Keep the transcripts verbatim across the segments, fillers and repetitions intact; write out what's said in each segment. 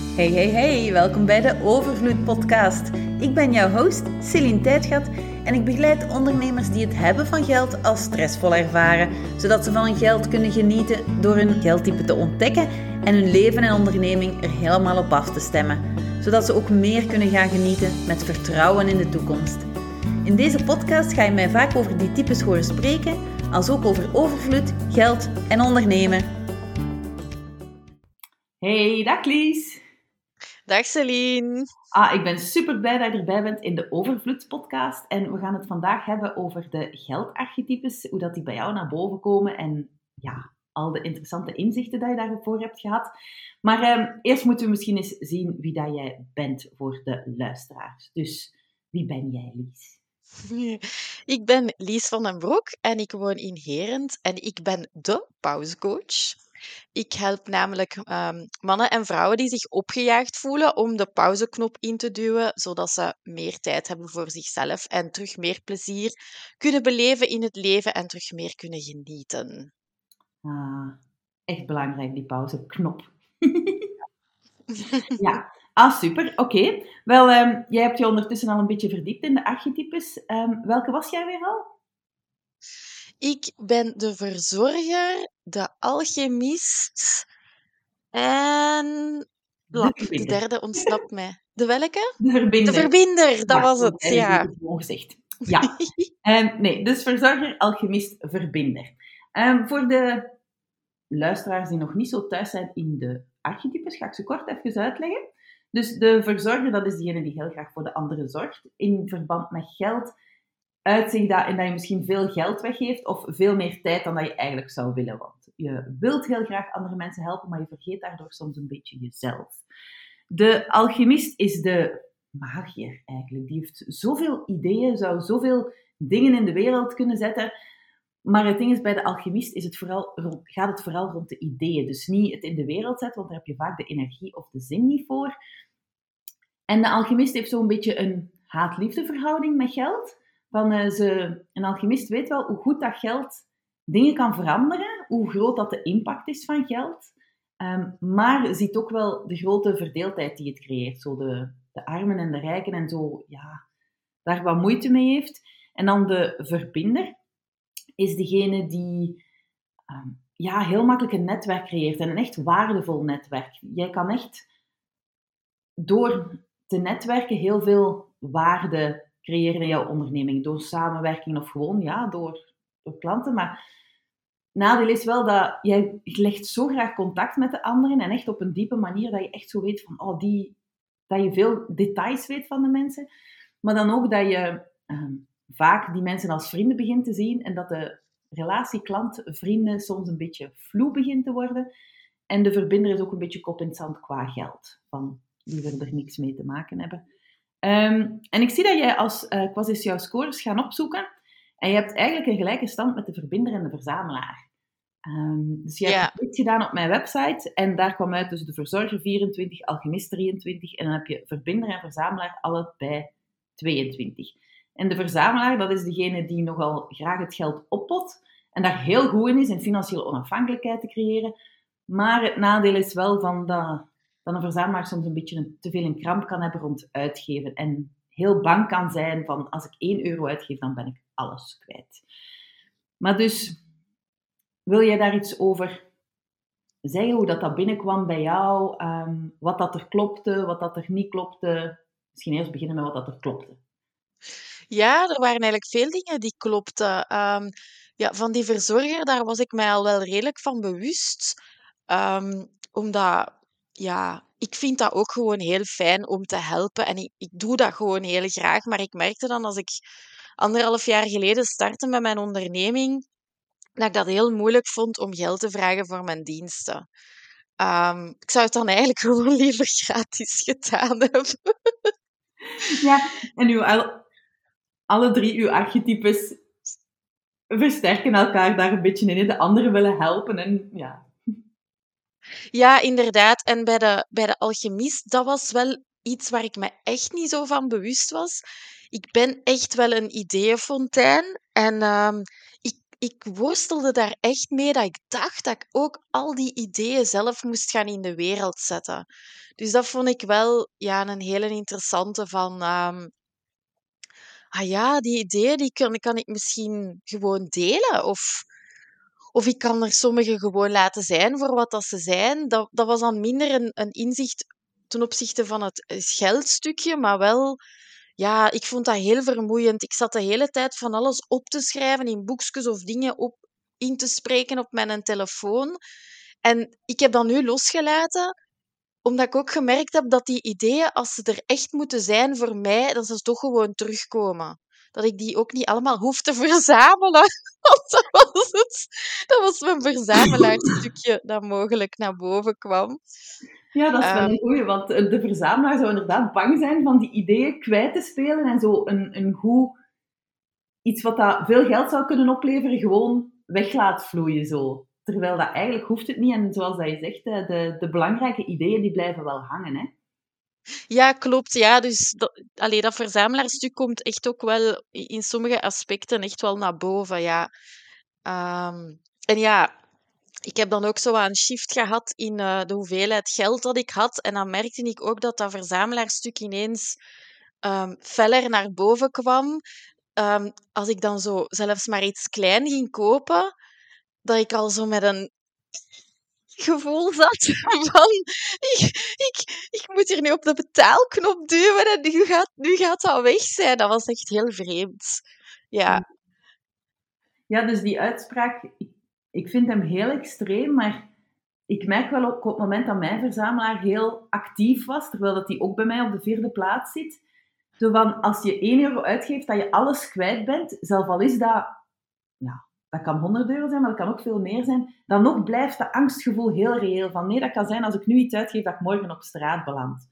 Hey, hey, hey, welkom bij de Overvloed podcast. Ik ben jouw host, Celine Tijdgat, en ik begeleid ondernemers die het hebben van geld als stressvol ervaren, zodat ze van hun geld kunnen genieten door hun geldtype te ontdekken en hun leven en onderneming er helemaal op af te stemmen, zodat ze ook meer kunnen gaan genieten met vertrouwen in de toekomst. In deze podcast ga je mij vaak over die types horen spreken, als ook over overvloed, geld en ondernemen. Hey, dag Lies! Dag Celine. Ah, ik ben super blij dat je erbij bent in de Overvloedspodcast. En we gaan het vandaag hebben over de geldarchetypes, hoe dat die bij jou naar boven komen en ja, al de interessante inzichten dat je daarvoor hebt gehad. Maar eh, eerst moeten we misschien eens zien wie dat jij bent voor de luisteraars. Dus wie ben jij, Lies? Ik ben Lies van den Broek en ik woon in Herent en ik ben de pauzecoach. Ik help namelijk um, mannen en vrouwen die zich opgejaagd voelen om de pauzeknop in te duwen, zodat ze meer tijd hebben voor zichzelf en terug meer plezier kunnen beleven in het leven en terug meer kunnen genieten. Ah, echt belangrijk, die pauzeknop. Ja, ah, super. Oké. Okay. Wel, um, jij hebt je ondertussen al een beetje verdiept in de archetypes. Um, welke was jij weer al? Ik ben de verzorger, de alchemist en... Lap, de, de derde ontsnapt mij. De welke? De verbinder. De verbinder, dat ja, was het, ja. Het gewoon gezegd. Ja. um, nee, dus verzorger, alchemist, verbinder. Um, voor de luisteraars die nog niet zo thuis zijn in de archetypes, ga ik ze kort even uitleggen. Dus de verzorger, dat is diegene die heel graag voor de anderen zorgt. In verband met geld uitzicht dat in dat je misschien veel geld weggeeft of veel meer tijd dan dat je eigenlijk zou willen. Want je wilt heel graag andere mensen helpen, maar je vergeet daardoor soms een beetje jezelf. De alchemist is de magier eigenlijk. Die heeft zoveel ideeën, zou zoveel dingen in de wereld kunnen zetten. Maar het ding is, bij de alchemist is het vooral rond, gaat het vooral rond de ideeën. Dus niet het in de wereld zetten, want daar heb je vaak de energie of de zin niet voor. En de alchemist heeft zo'n beetje een haat-liefde verhouding met geld. Van, uh, ze, een alchemist weet wel hoe goed dat geld dingen kan veranderen, hoe groot dat de impact is van geld. Um, maar ziet ook wel de grote verdeeldheid die het creëert. Zo de, de armen en de rijken en zo, ja, daar wat moeite mee heeft. En dan de verbinder is degene die um, ja, heel makkelijk een netwerk creëert. En een echt waardevol netwerk. Jij kan echt door te netwerken heel veel waarde creëren in jouw onderneming. Door samenwerking of gewoon ja, door, door klanten. Maar nadeel is wel dat jij legt zo graag contact met de anderen en echt op een diepe manier dat je echt zo weet van, oh, die, dat je veel details weet van de mensen. Maar dan ook dat je um, vaak die mensen als vrienden begint te zien en dat de relatie klant-vrienden soms een beetje vloe begint te worden. En de verbinder is ook een beetje kop in het zand qua geld. Van, die willen er niks mee te maken hebben. Um, en ik zie dat jij als, uh, ik was eens jouw scores gaan opzoeken, en je hebt eigenlijk een gelijke stand met de verbinder en de verzamelaar. Um, dus je hebt Ja. een quiz gedaan op mijn website, en daar kwam uit dus de verzorger vierentwintig, alchemist drieëntwintig, en dan heb je verbinder en verzamelaar allebei tweeëntwintig. En de verzamelaar, dat is degene die nogal graag het geld oppot, en daar heel goed in is, in financiële onafhankelijkheid te creëren. Maar het nadeel is wel van dat... dat een verzamelaar soms een beetje een, te veel een kramp kan hebben rond uitgeven. En heel bang kan zijn van, als ik één euro uitgeef, dan ben ik alles kwijt. Maar dus, wil jij daar iets over zeggen, hoe dat, dat binnenkwam bij jou? Um, wat dat er klopte, wat dat er niet klopte? Misschien eerst beginnen met wat dat er klopte. Ja, er waren eigenlijk veel dingen die klopten. Um, ja, van die verzorger, daar was ik mij al wel redelijk van bewust. Um, omdat, ja, ik vind dat ook gewoon heel fijn om te helpen. En ik, ik doe dat gewoon heel graag. Maar ik merkte dan, als ik anderhalf jaar geleden startte met mijn onderneming, dat ik dat heel moeilijk vond om geld te vragen voor mijn diensten. Um, ik zou het dan eigenlijk gewoon liever gratis gedaan hebben. Ja, en nu al, alle drie uw archetypes versterken elkaar daar een beetje in. De anderen willen helpen en ja... Ja, inderdaad. En bij de, bij de alchemist, dat was wel iets waar ik me echt niet zo van bewust was. Ik ben echt wel een ideeënfontein. En um, ik, ik worstelde daar echt mee dat ik dacht dat ik ook al die ideeën zelf moest gaan in de wereld zetten. Dus dat vond ik wel ja, een hele interessante van... ehm, ah ja, die ideeën die kan, kan ik misschien gewoon delen. Of, of ik kan er sommige gewoon laten zijn voor wat dat ze zijn. Dat, dat was dan minder een, een inzicht ten opzichte van het eh, geldstukje, maar wel... Ja, ik vond dat heel vermoeiend. Ik zat de hele tijd van alles op te schrijven in boekjes of dingen op in te spreken op mijn telefoon. En ik heb dat nu losgelaten, omdat ik ook gemerkt heb dat die ideeën, als ze er echt moeten zijn voor mij, dat ze toch gewoon terugkomen. Dat ik die ook niet allemaal hoef te verzamelen. Want dat was het. Dat was mijn verzamelaarstukje dat mogelijk naar boven kwam. Ja, dat is wel Ehm, een goeie, want de verzamelaar zou inderdaad bang zijn van die ideeën kwijt te spelen en zo een, een goed... Iets wat dat veel geld zou kunnen opleveren, gewoon weg laat vloeien zo. Terwijl dat eigenlijk hoeft het niet. En zoals dat je zegt, de, de belangrijke ideeën die blijven wel hangen. Hè? Ja, klopt. Ja, dus dat, allee, dat verzamelaarstuk komt echt ook wel in sommige aspecten echt wel naar boven. Ja. Ehm, en ja, ik heb dan ook zo wat een shift gehad in eh, de hoeveelheid geld dat ik had. En dan merkte ik ook dat dat verzamelaarstuk ineens ehm feller naar boven kwam. Ehm, als ik dan zo zelfs maar iets klein ging kopen, dat ik al zo met een gevoel zat van ik, ik, ik moet hier nu op de betaalknop duwen en nu gaat, nu gaat dat weg zijn. Dat was echt heel vreemd. Ja, Ja, dus die uitspraak, ik, ik vind hem heel extreem, maar ik merk wel ook op het moment dat mijn verzamelaar heel actief was, terwijl dat hij ook bij mij op de vierde plaats zit, zo van, als je één euro uitgeeft, dat je alles kwijt bent, zelf al is dat, ja, dat kan honderd euro zijn, maar dat kan ook veel meer zijn, dan nog blijft dat angstgevoel heel reëel. Van nee, dat kan zijn als ik nu iets uitgeef, dat ik morgen op straat beland.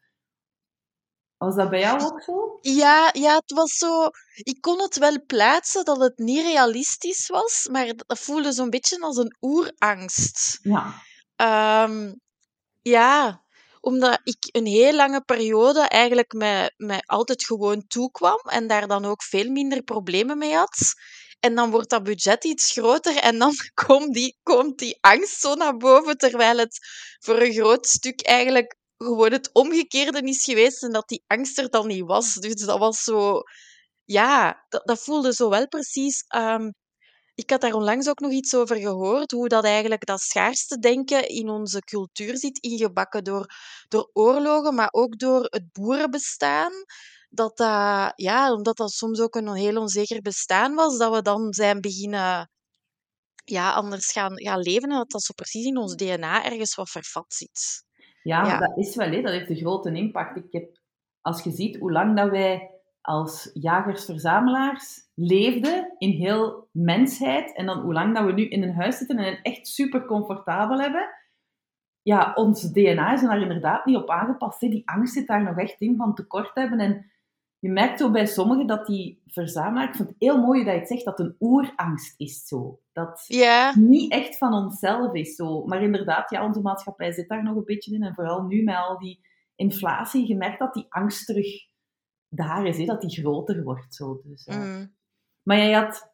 Was dat bij jou ook zo? ja, ja, het was zo... Ik kon het wel plaatsen dat het niet realistisch was, maar dat voelde zo'n beetje als een oerangst. Ja. Ehm, ja, omdat ik een heel lange periode eigenlijk mij, mij altijd gewoon toekwam en daar dan ook veel minder problemen mee had. En dan wordt dat budget iets groter en dan komt die, komt die angst zo naar boven, terwijl het voor een groot stuk eigenlijk gewoon het omgekeerde is geweest en dat die angst er dan niet was. Dus dat was zo... Ja, dat, dat voelde zo wel precies... ehm, ik had daar onlangs ook nog iets over gehoord, hoe dat eigenlijk dat schaarste denken in onze cultuur zit ingebakken door, door oorlogen, maar ook door het boerenbestaan. Dat dat, ja, omdat dat soms ook een heel onzeker bestaan was, dat we dan zijn beginnen ja, anders gaan, gaan leven en dat dat zo precies in ons D N A ergens wat vervat zit. Ja, maar Ja, dat is wel, hè. Dat heeft een grote impact. Ik heb, als je ziet hoe lang dat wij als jagers-verzamelaars leefden in heel mensheid, en dan hoe lang dat we nu in een huis zitten en het echt super comfortabel hebben, ja, ons D N A is er daar inderdaad niet op aangepast. Hè. Die angst zit daar nog echt in van tekort hebben. En je merkt zo bij sommigen dat die verzamelaar, ik vind het heel mooi dat je het zegt, dat een oerangst is zo. Dat ja, niet echt van onszelf is zo. Maar inderdaad, ja, onze maatschappij zit daar nog een beetje in. En vooral nu met al die inflatie, je merkt dat die angst terug daar is, hè, dat die groter wordt. Zo. Dus, uh. mm, Maar jij had...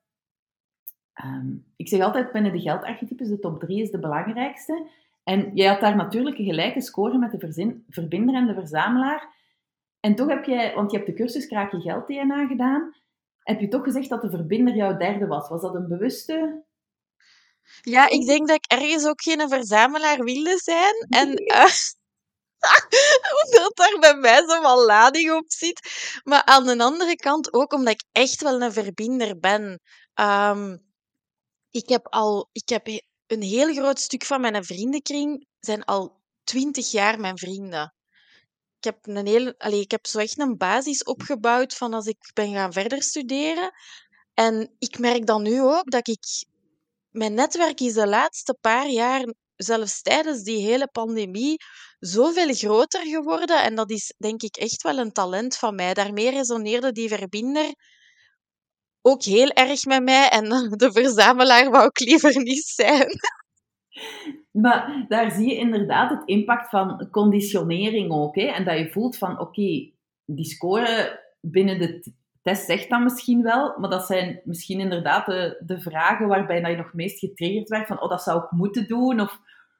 Um, ik zeg altijd, binnen de geldarchetypes, de top drie is de belangrijkste. En jij had daar natuurlijk een gelijke score met de verzin, verbinder en de verzamelaar. En toch heb jij, want je hebt de cursus Kraak je Geld D N A gedaan, heb je toch gezegd dat de verbinder jouw derde was. Was dat een bewuste... ja, ik denk dat ik ergens ook geen verzamelaar wilde zijn. En eh, omdat daar bij mij zo wat lading op zit. Maar aan de andere kant ook omdat ik echt wel een verbinder ben. Ehm, ik heb al, ik heb he- een heel groot stuk van mijn vriendenkring zijn al twintig jaar mijn vrienden. Ik heb een heel, allee, ik heb zo echt een basis opgebouwd van als ik ben gaan verder studeren. En ik merk dan nu ook dat ik mijn netwerk is de laatste paar jaar, zelfs tijdens die hele pandemie, zoveel groter geworden. En dat is denk ik echt wel een talent van mij. Daarmee resoneerde die verbinder ook heel erg met mij. En de verzamelaar wou ik liever niet zijn. Maar daar zie je inderdaad het impact van conditionering ook. Hè? En dat je voelt van, oké, okay, die score binnen de test zegt dat misschien wel, maar dat zijn misschien inderdaad de, de vragen waarbij dat je nog meest getriggerd werd van, oh, dat zou ik moeten doen. Of...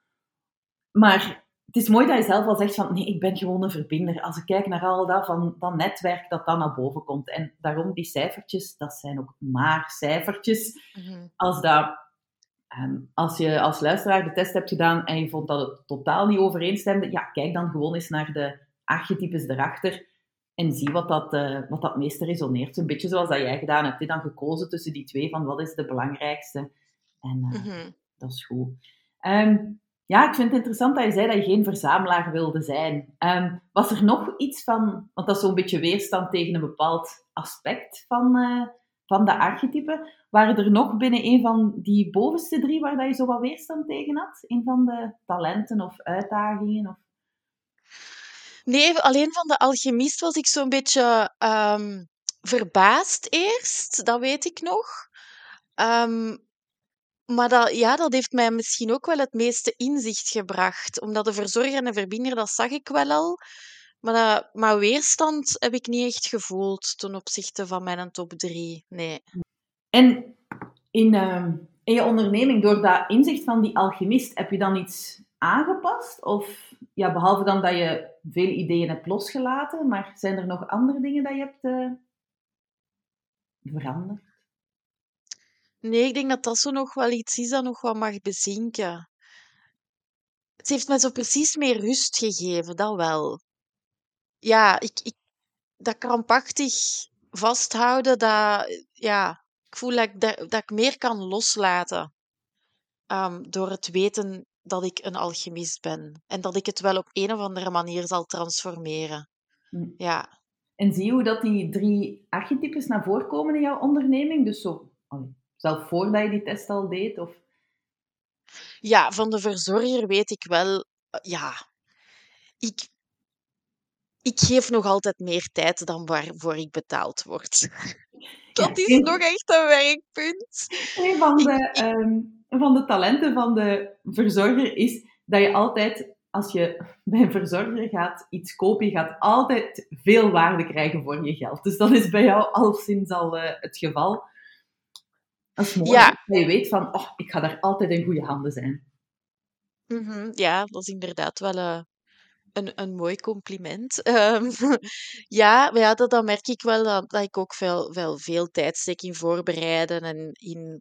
Maar het is mooi dat je zelf al zegt van, nee, ik ben gewoon een verbinder. Als ik kijk naar al dat van dat netwerk dat dan naar boven komt. En daarom die cijfertjes, dat zijn ook maar cijfertjes. Mhm. Als dat... Um, als je als luisteraar de test hebt gedaan en je vond dat het totaal niet overeenstemde, ja, kijk dan gewoon eens naar de archetypes erachter en zie wat dat, uh, wat dat meeste resoneert. Een beetje zoals dat jij gedaan hebt. Je dan gekozen tussen die twee van wat is de belangrijkste. En uh, Mhm. dat is goed. Um, ja, ik vind het interessant dat je zei dat je geen verzamelaar wilde zijn. Um, was er nog iets van, want dat is zo'n beetje weerstand tegen een bepaald aspect van, uh, van de archetypen. Waren er nog binnen een van die bovenste drie waar dat je zo wat weerstand tegen had? Een van de talenten of uitdagingen? Of... Nee, alleen van de alchemist was ik zo'n beetje um, verbaasd eerst, dat weet ik nog. Um, maar dat, ja, dat heeft mij misschien ook wel het meeste inzicht gebracht. Omdat de verzorger en de verbinder, dat zag ik wel al. Maar, dat, maar weerstand heb ik niet echt gevoeld ten opzichte van mijn top drie. Nee. En in, uh, in je onderneming, door dat inzicht van die alchemist, heb je dan iets aangepast? Of, ja, behalve dan dat je veel ideeën hebt losgelaten, maar zijn er nog andere dingen dat je hebt uh, veranderd? Nee, ik denk dat dat zo nog wel iets is dat nog wat mag bezinken. Het heeft mij zo precies meer rust gegeven, dat wel. Ja, ik, ik, dat krampachtig vasthouden, dat, ja, ik voel dat ik, dat, dat ik meer kan loslaten um, door het weten dat ik een alchemist ben. En dat ik het wel op een of andere manier zal transformeren. Hm. Ja. En zie je hoe dat die drie archetypes naar voren komen in jouw onderneming? Dus zo, allee, zelf voordat je die test al deed? Of... Ja, van de verzorger weet ik wel, ja, ik, ik geef nog altijd meer tijd dan waarvoor ik betaald word. Ja, Dat is nog een, echt een werkpunt. een van, Ik, de, ik, um, van de talenten van de verzorger is dat je altijd, als je bij een verzorger gaat iets kopen, je gaat altijd veel waarde krijgen voor je geld. Dus dat is bij jou al sinds al uh, het geval. Dat is mooi, ja, dat je weet van, oh, ik ga daar altijd in goede handen zijn. mhm, ja, dat is inderdaad wel uh, een, een mooi compliment. Um, ja, maar ja dat, dat merk ik wel, dat, dat ik ook veel, veel, veel tijd steek in voorbereiden en in...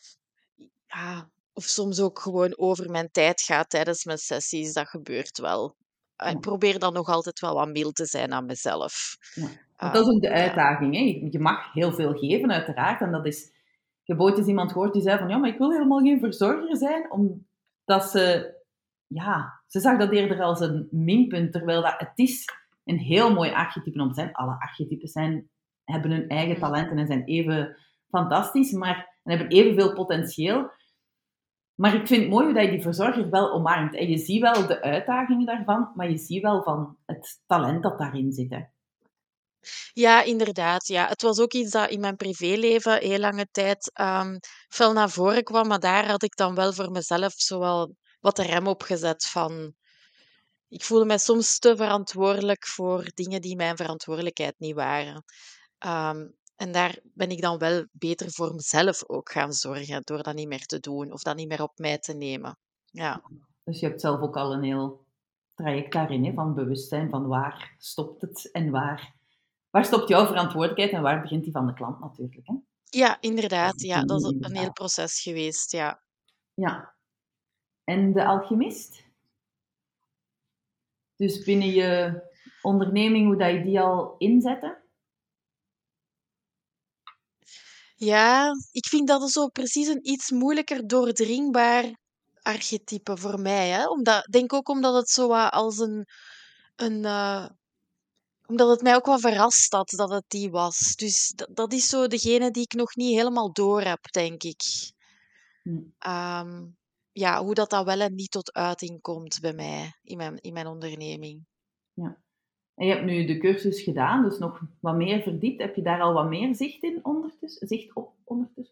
Ja, of soms ook gewoon over mijn tijd gaat tijdens mijn sessies. Dat gebeurt wel. Uh, Ik Ja, probeer dan nog altijd wel wat mild te zijn aan mezelf. ja. Want dat is Um, ook de ja. uitdaging. Hè? Je, je mag heel veel geven, uiteraard. En dat is... Ik heb ooit eens iemand gehoord die zei van, ja, maar ik wil helemaal geen verzorger zijn, omdat ze... Ja, ze zag dat eerder als een minpunt, terwijl dat, het is een heel mooi archetype om te zijn. Alle archetypes zijn, hebben hun eigen Mhm. talenten en zijn even fantastisch, maar en hebben evenveel potentieel. Maar ik vind het mooi dat je die verzorger wel omarmt. En je ziet wel de uitdagingen daarvan, maar je ziet wel van het talent dat daarin zit. Hè. Ja, inderdaad. Ja. Het was ook iets dat in mijn privéleven heel lange tijd um, fel naar voren kwam. Maar daar had ik dan wel voor mezelf zowel wat de rem op gezet van... Ik voelde mij soms te verantwoordelijk voor dingen die mijn verantwoordelijkheid niet waren. Um, en daar ben ik dan wel beter voor mezelf ook gaan zorgen, door dat niet meer te doen of dat niet meer op mij te nemen. Ja, Dus je hebt zelf ook al een heel traject daarin, hè, van bewustzijn van waar stopt het en waar, waar stopt jouw verantwoordelijkheid en waar begint die van de klant natuurlijk. Hè. ja inderdaad. Ja, dat is een heel Inderdaad. proces geweest. Ja. Ja. En de alchemist? Dus binnen je onderneming, hoe dat je die al inzette? Ja, ik vind dat zo precies een iets moeilijker doordringbaar archetype voor mij. Hè? Omdat, denk ook omdat het zo wat als een, een eh, omdat het mij ook wel verrast had dat het die was. Dus dat, dat is zo degene die ik nog niet helemaal door heb, denk ik. Hm, Ehm, ja, hoe dat, dat wel en niet tot uiting komt bij mij in mijn, in mijn onderneming. ja. En je hebt nu de cursus gedaan, dus nog wat meer verdiept. Heb je daar al wat meer zicht in ondertussen? Zicht op ondertussen?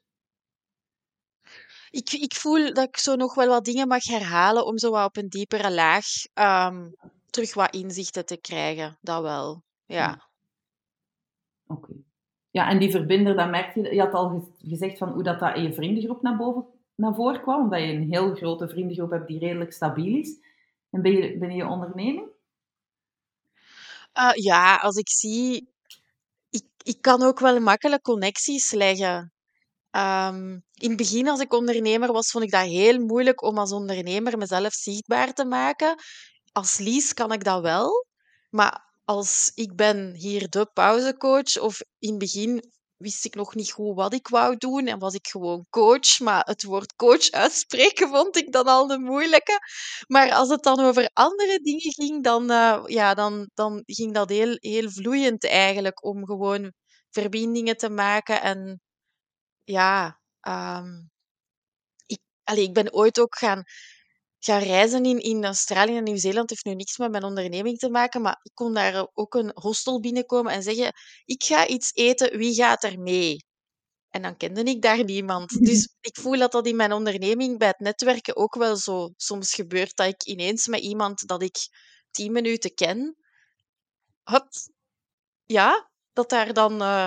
Ik, ik voel dat ik zo nog wel wat dingen mag herhalen om zo wat op een diepere laag ehm, terug wat inzichten te krijgen. Dat wel, Ja, ja. oké. Ja, en die verbinder, dat merk je, je had al ge- gezegd van hoe dat, dat in je vriendengroep naar, boven, naar voren kwam, omdat je een heel grote vriendengroep hebt die redelijk stabiel is. En ben je, binnen je onderneming? Uh, ja, als ik zie, ik, ik kan ook wel makkelijk connecties leggen. Ehm, in het begin, als ik ondernemer was, vond ik dat heel moeilijk om als ondernemer mezelf zichtbaar te maken. Als Lies kan ik dat wel, maar als ik ben hier de pauzecoach, of in het begin wist ik nog niet goed wat ik wou doen en was ik gewoon coach, maar het woord coach uitspreken vond ik dan al de moeilijke. Maar als het dan over andere dingen ging, dan, eh, ja, dan, dan ging dat heel, heel vloeiend eigenlijk, om gewoon verbindingen te maken. En ja, ehm, ik, allee, ik ben ooit ook gaan, gaan reizen in, in Australië en Nieuw-Zeeland. Heeft nu niks met mijn onderneming te maken, maar ik kon daar ook een hostel binnenkomen en zeggen: ik ga iets eten, wie gaat er mee? En dan kende ik daar niemand. Dus ik voel dat dat in mijn onderneming bij het netwerken ook wel zo soms gebeurt, dat ik ineens met iemand dat ik tien minuten ken, had, ja, dat daar dan... eh,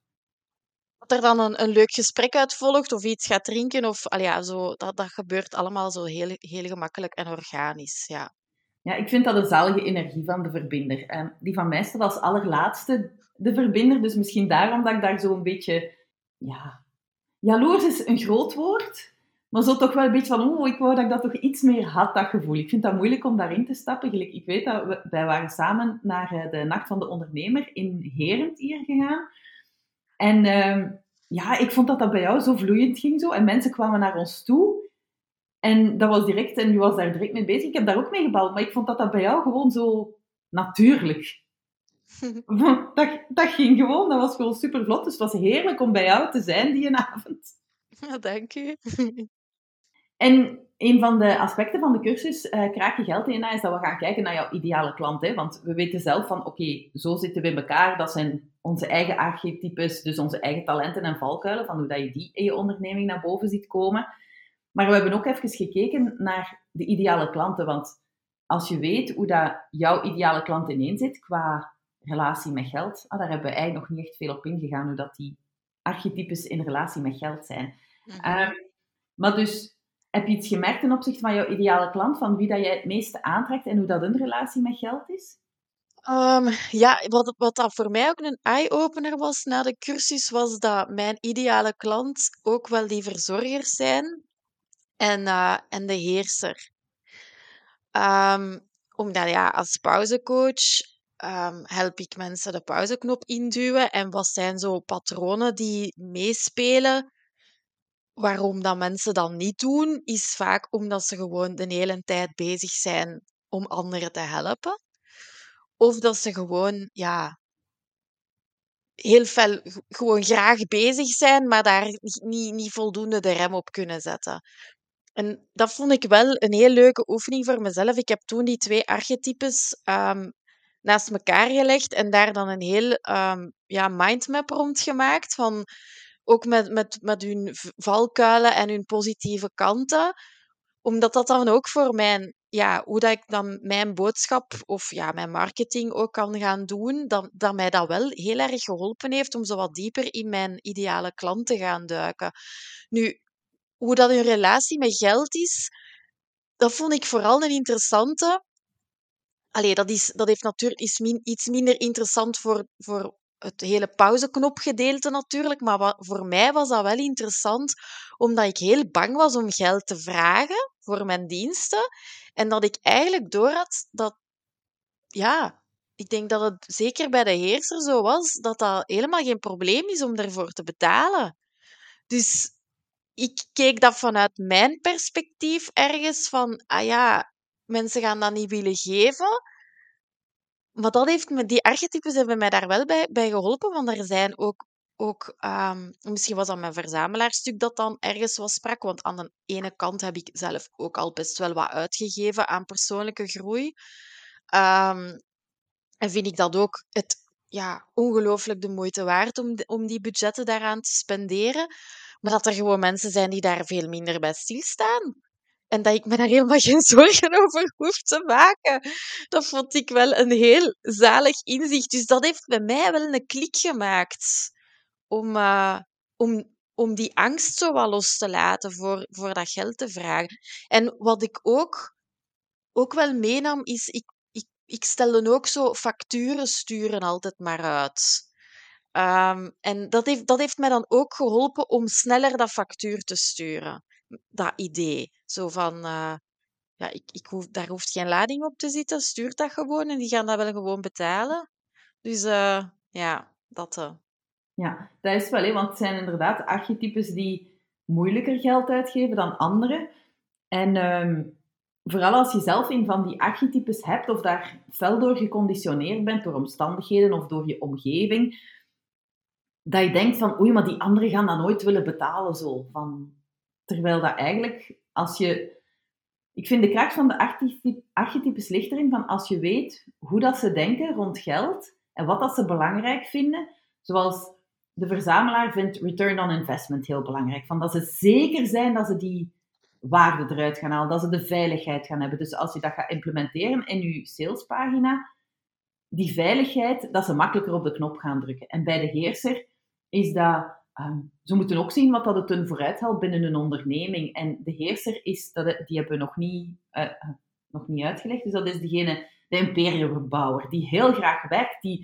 dat er dan een, een leuk gesprek uit volgt of iets gaat drinken. Of, allee, ja, zo, dat, dat gebeurt allemaal zo heel, heel gemakkelijk en organisch. Ja. Ja, ik vind dat een zalige energie van de verbinder. Eh, die van mij staat als allerlaatste de verbinder, dus misschien daarom dat ik daar zo een beetje... Ja, jaloers is een groot woord, maar zo toch wel een beetje van, oh, ik wou dat ik dat toch iets meer had, dat gevoel. Ik vind dat moeilijk om daarin te stappen. Gelijk, ik weet dat we, wij waren samen naar eh, de Nacht van de Ondernemer in Herent hier gegaan. En ehm, ja, ik vond dat dat bij jou zo vloeiend ging zo. En mensen kwamen naar ons toe. En dat was direct, en je was daar direct mee bezig. Ik heb daar ook mee gebouwd, maar ik vond dat dat bij jou gewoon zo natuurlijk. Dat, dat ging gewoon, dat was gewoon super vlot. Dus het was heerlijk om bij jou te zijn die avond. Ja, dank u. En een van de aspecten van de cursus uh, Kraak je geld in is dat we gaan kijken naar jouw ideale klant. Hè? Want we weten zelf van, oké, okay, zo zitten we in elkaar. Dat zijn onze eigen archetypes, dus onze eigen talenten en valkuilen, van hoe dat je die in je onderneming naar boven ziet komen. Maar we hebben ook even gekeken naar de ideale klanten. Want als je weet hoe dat jouw ideale klant ineen zit qua relatie met geld, ah, daar hebben we eigenlijk nog niet echt veel op ingegaan, hoe dat die archetypes in relatie met geld zijn. Mhm. Um, maar dus... Heb je iets gemerkt ten opzichte van jouw ideale klant, van wie dat jij het meeste aantrekt en hoe dat een relatie met geld is? Um, ja, wat, wat dat voor mij ook een eye-opener was na de cursus, was dat mijn ideale klant ook wel die verzorgers zijn en, uh, en de heerser. Um, omdat ja, als pauzecoach um, help ik mensen de pauzeknop induwen. En wat zijn zo patronen die meespelen? Waarom dat mensen dat niet doen, is vaak omdat ze gewoon de hele tijd bezig zijn om anderen te helpen. Of dat ze gewoon, ja, heel fel g- gewoon graag bezig zijn, maar daar niet, niet, niet voldoende de rem op kunnen zetten. En dat vond ik wel een heel leuke oefening voor mezelf. Ik heb toen die twee archetypes ehm, naast elkaar gelegd en daar dan een heel ehm, ja, mindmap rond gemaakt. Van, ook met, met, met hun v- valkuilen en hun positieve kanten. Omdat dat dan ook voor mijn, ja, hoe dat ik dan mijn boodschap of ja, mijn marketing ook kan gaan doen, dat, dat mij dat wel heel erg geholpen heeft om zo wat dieper in mijn ideale klant te gaan duiken. Nu, hoe dat hun relatie met geld is, dat vond ik vooral een interessante. Allee, dat is, dat heeft natuurlijk is min, iets minder interessant voor, voor het hele pauzeknopgedeelte natuurlijk, maar wat, voor mij was dat wel interessant, omdat ik heel bang was om geld te vragen voor mijn diensten en dat ik eigenlijk doorhad dat, ja, ik denk dat het zeker bij de heerser zo was, dat dat helemaal geen probleem is om ervoor te betalen. Dus ik keek dat vanuit mijn perspectief ergens van, ah ja, mensen gaan dat niet willen geven. Maar dat heeft me, die archetypes hebben mij daar wel bij, bij geholpen, want er zijn ook, ook ehm, misschien was dat mijn verzamelaarstuk dat dan ergens was sprak, want aan de ene kant heb ik zelf ook al best wel wat uitgegeven aan persoonlijke groei. Ehm, en vind ik dat ook het, ja, ongelooflijk de moeite waard om, de- om die budgetten daaraan te spenderen. Maar dat er gewoon mensen zijn die daar veel minder bij stilstaan. En dat ik me daar helemaal geen zorgen over hoef te maken. Dat vond ik wel een heel zalig inzicht. Dus dat heeft bij mij wel een klik gemaakt. om, uh, om, om die angst zo wat los te laten voor, voor dat geld te vragen. En wat ik ook, ook wel meenam, is ik, ik, ik stelde ook zo facturen sturen altijd maar uit. Um, en dat heeft, dat heeft mij dan ook geholpen om sneller dat factuur te sturen. Dat idee. Zo van, uh, ja, ik, ik hoef, daar hoeft geen lading op te zitten. Stuur dat gewoon en die gaan dat wel gewoon betalen. Dus uh, ja, dat. Uh. Ja, dat is wel, hè, want het zijn inderdaad archetypes die moeilijker geld uitgeven dan anderen. En um, vooral als je zelf een van die archetypes hebt of daar fel door geconditioneerd bent door omstandigheden of door je omgeving, dat je denkt van, oei, maar die anderen gaan dat nooit willen betalen zo. Van, terwijl dat eigenlijk, als je... Ik vind de kracht van de archetypes ligt erin van als je weet hoe dat ze denken rond geld en wat dat ze belangrijk vinden, zoals de verzamelaar vindt return on investment heel belangrijk. Van dat ze zeker zijn dat ze die waarde eruit gaan halen, dat ze de veiligheid gaan hebben. Dus als je dat gaat implementeren in je salespagina, die veiligheid, dat ze makkelijker op de knop gaan drukken. En bij de heerser is dat... Um, ze moeten ook zien wat dat het hun vooruit helpt binnen hun onderneming. En de heerser is... Dat het, die hebben we nog niet, uh, nog niet uitgelegd. Dus dat is degene, de imperiumbouwer, die heel graag werkt. Die,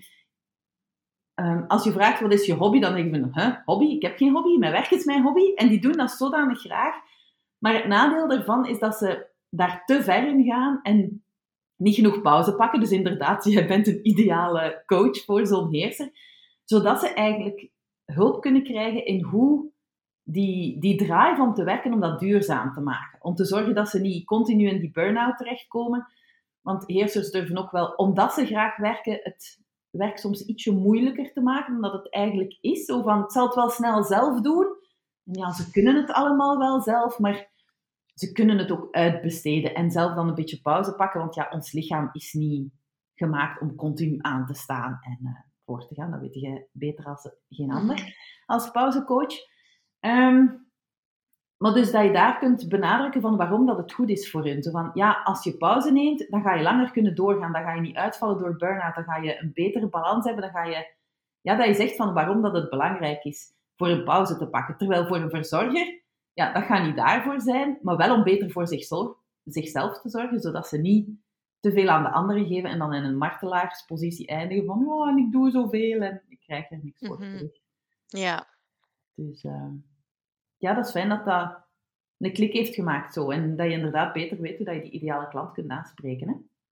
um, als je vraagt, wat is je hobby? Dan denk je van, huh, hobby? Ik heb geen hobby. Mijn werk is mijn hobby. En die doen dat zodanig graag. Maar het nadeel daarvan is dat ze daar te ver in gaan en niet genoeg pauze pakken. Dus inderdaad, je bent een ideale coach voor zo'n heerser. Zodat ze eigenlijk hulp kunnen krijgen in hoe die, die drive om te werken, om dat duurzaam te maken. Om te zorgen dat ze niet continu in die burn-out terechtkomen. Want heersers durven ook wel, omdat ze graag werken, het werk soms ietsje moeilijker te maken dan dat het eigenlijk is. Zo van, ik zal het wel snel zelf doen. En ja, ze kunnen het allemaal wel zelf, maar ze kunnen het ook uitbesteden en zelf dan een beetje pauze pakken. Want ja, ons lichaam is niet gemaakt om continu aan te staan en uh, voor te gaan. Dat weet je beter als geen ander, als pauzecoach. Um, maar dus dat je daar kunt benadrukken van waarom dat het goed is voor hun. Zo van, ja, als je pauze neemt, dan ga je langer kunnen doorgaan. Dan ga je niet uitvallen door burn-out. Dan ga je een betere balans hebben. Dan ga je... Ja, dat je zegt van waarom dat het belangrijk is voor een pauze te pakken. Terwijl voor een verzorger, ja, dat gaat niet daarvoor zijn, maar wel om beter voor zichzelf, zichzelf te zorgen, zodat ze niet te veel aan de anderen geven en dan in een martelaarspositie eindigen van, oh, en ik doe zoveel en ik krijg er niks voor Mm-hmm. terug. Ja. Dus uh, ja, dat is fijn dat dat een klik heeft gemaakt zo. En dat je inderdaad beter weet hoe dat je die ideale klant kunt aanspreken. Hè?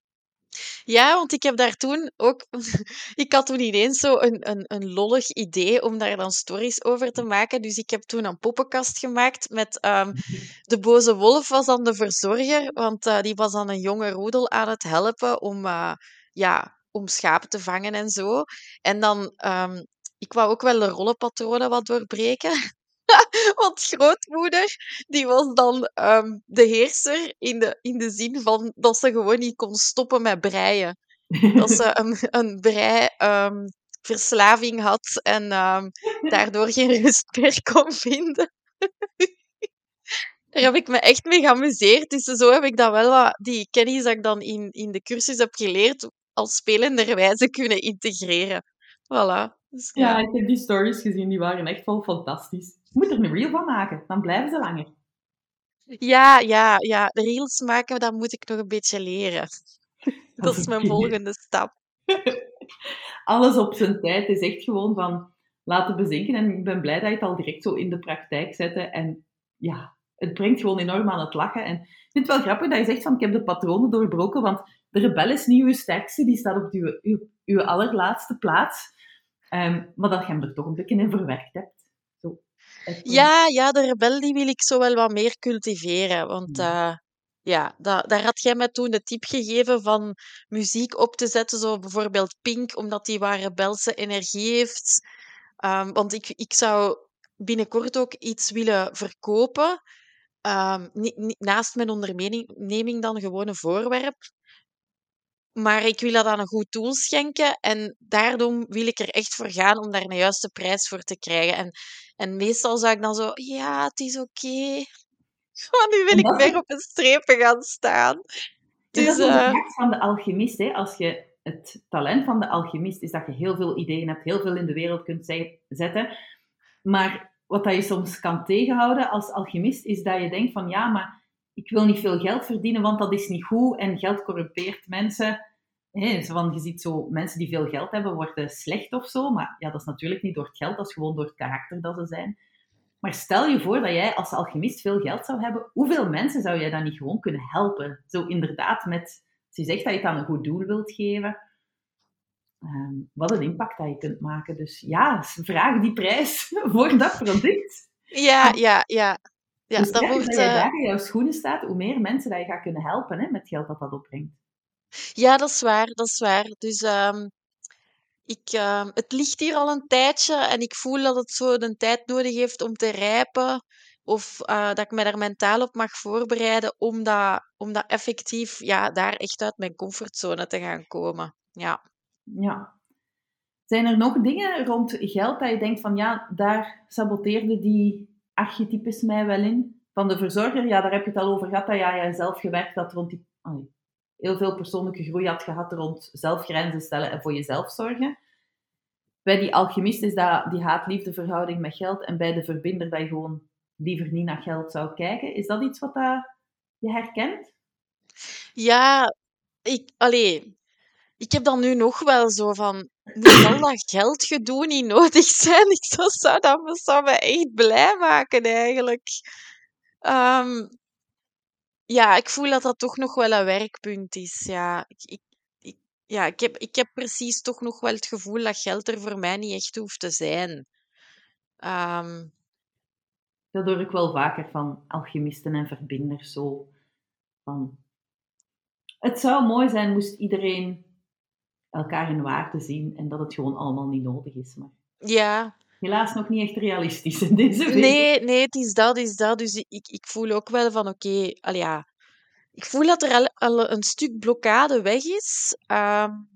Ja, want ik heb daar toen ook... ik had toen ineens zo een, een, een lollig idee om daar dan stories over te maken. Dus ik heb toen een poppenkast gemaakt met... Um, de boze wolf was dan de verzorger, want uh, die was dan een jonge roedel aan het helpen om, uh, ja, om schapen te vangen en zo. En dan... Um, ik wou ook wel de rollenpatronen wat doorbreken. Want grootmoeder, die was dan um, de heerser in de, in de zin van dat ze gewoon niet kon stoppen met breien. Dat ze een, een brei-verslaving um, had en um, daardoor geen rust meer kon vinden. Daar heb ik me echt mee geamuseerd. Dus zo heb ik dan wel wat, die kennis dat ik dan in, in de cursus heb geleerd, als spelenderwijze kunnen integreren. Voilà. Dus, ja. ja, ik heb die stories gezien, die waren echt wel fantastisch. Je moet er een reel van maken, dan blijven ze langer. Ja, ja, ja. De reels maken, dat moet ik nog een beetje leren. Dat, dat is mijn okay. volgende stap. Alles op zijn tijd is echt gewoon van laten bezinken. En ik ben blij dat je het al direct zo in de praktijk zette. En ja, het brengt gewoon enorm aan het lachen. En ik vind het wel grappig dat je zegt van ik heb de patronen doorbroken, want de rebel is niet uw sterkste, die staat op uw, uw, uw allerlaatste plaats. Um, maar dat je hem er toch een beetje in verwerkt hebt. Zo, ja, ja, de rebel die wil ik zo wel wat meer cultiveren. Want uh, ja, da, daar had jij mij toen de tip gegeven van muziek op te zetten. Zo bijvoorbeeld Pink, omdat die wat rebelse energie heeft. Um, want ik, ik zou binnenkort ook iets willen verkopen. Um, niet, niet, naast mijn onderneming dan gewoon een voorwerp. Maar ik wil dat aan een goed doel schenken en daarom wil ik er echt voor gaan om daar een juiste prijs voor te krijgen. En, en meestal zou ik dan zo, ja, het is oké. Okay. Maar nu wil ik weer op een strepen gaan staan. Dus, dat is uh... de kracht van de alchemist. Hè? Als je het talent van de alchemist is dat je heel veel ideeën hebt, heel veel in de wereld kunt zetten. Maar wat dat je soms kan tegenhouden als alchemist, is dat je denkt van ja, maar ik wil niet veel geld verdienen, want dat is niet goed en geld corrumpeert mensen. Hey, zo van, je ziet zo, mensen die veel geld hebben, worden slecht of zo. Maar ja, dat is natuurlijk niet door het geld, dat is gewoon door het karakter dat ze zijn. Maar stel je voor dat jij als alchemist veel geld zou hebben, hoeveel mensen zou jij dan niet gewoon kunnen helpen? Zo inderdaad met, als je zegt dat je het aan een goed doel wilt geven, um, wat een impact dat je kunt maken. Dus ja, vraag die prijs voor dat product. Ja, ja, ja. Ja, Dus dat ja, wordt... dat jij Uh... daar in jouw schoenen staat, hoe meer mensen dat je gaat kunnen helpen hè, met het geld dat dat opbrengt. Ja, dat is waar, dat is waar. Dus um, ik, um, het ligt hier al een tijdje en ik voel dat het zo een tijd nodig heeft om te rijpen. Of uh, dat ik me daar mentaal op mag voorbereiden om dat, om dat effectief ja, daar echt uit mijn comfortzone te gaan komen. Ja. Ja. Zijn er nog dingen rond geld dat je denkt van ja, daar saboteerde die archetypes mij wel in? Van de verzorger, ja, daar heb je het al over gehad, dat ja, jij zelf gewerkt had rond die... Allee, heel veel persoonlijke groei had gehad rond zelfgrenzen stellen en voor jezelf zorgen. Bij die alchemist is dat die haat-liefde verhouding met geld en bij de verbinder dat je gewoon liever niet naar geld zou kijken. Is dat iets wat dat je herkent? Ja, ik... Allee, ik heb dan nu nog wel zo van... Moet al dat geldgedoe niet nodig zijn? Ik zou, zou dat me, zou me echt blij maken, eigenlijk. Um, ja, ik voel dat dat toch nog wel een werkpunt is. Ja, ik, ik, ik, ja ik, heb, ik heb precies toch nog wel het gevoel dat geld er voor mij niet echt hoeft te zijn. Um, Dat hoor ik wel vaker van alchemisten en verbinders. Zo van, het zou mooi zijn moest iedereen elkaar in waarde zien en dat het gewoon allemaal niet nodig is. Maar ja, helaas nog niet echt realistisch in deze wereld. nee, nee, het is dat, het is dat. Dus ik, ik voel ook wel van, oké, okay, al ja, ik voel dat er al, al een stuk blokkade weg is. Um,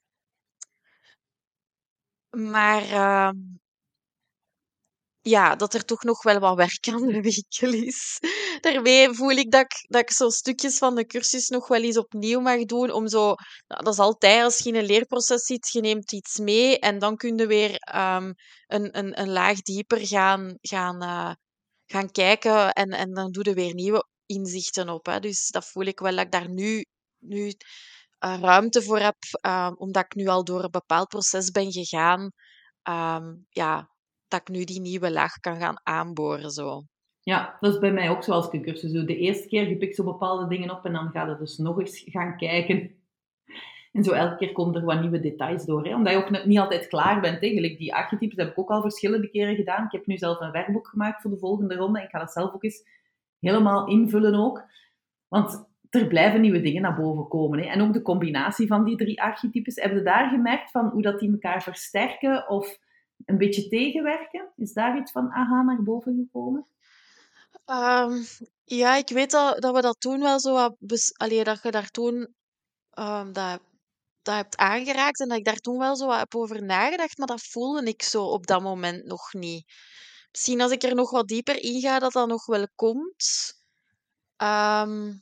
maar um, ja, dat er toch nog wel wat werk aan de winkel is. Daarmee voel ik dat ik, dat ik zo stukjes van de cursus nog wel eens opnieuw mag doen. Om zo, nou, dat is altijd als je in een leerproces zit, je neemt iets mee en dan kun je weer um, een, een, een laag dieper gaan, gaan, uh, gaan kijken en, en dan doe je weer nieuwe inzichten op. Hè. Dus dat voel ik wel dat ik daar nu, nu uh, ruimte voor heb, um, omdat ik nu al door een bepaald proces ben gegaan. Um, ja, dat ik nu die nieuwe laag kan gaan aanboren. Zo. Ja, dat is bij mij ook zoals ik een cursus doe. De eerste keer je pikt zo bepaalde dingen op en dan ga je dus nog eens gaan kijken. En zo elke keer komen er wat nieuwe details door. Hè? Omdat je ook niet altijd klaar bent. Hè? Gelijk die archetypes heb ik ook al verschillende keren gedaan. Ik heb nu zelf een werkboek gemaakt voor de volgende ronde. Ik ga dat zelf ook eens helemaal invullen ook. Want er blijven nieuwe dingen naar boven komen. Hè? En ook de combinatie van die drie archetypes. Heb je daar gemerkt van hoe dat die elkaar versterken of een beetje tegenwerken? Is daar iets van aha naar boven gekomen? Um, ja, ik weet dat, dat we dat toen wel zo... wat bes- Allee, dat je daar toen um, dat, dat hebt aangeraakt en dat ik daar toen wel zo wat heb over nagedacht, maar dat voelde ik zo op dat moment nog niet. Misschien als ik er nog wat dieper in ga, dat dat nog wel komt. Um,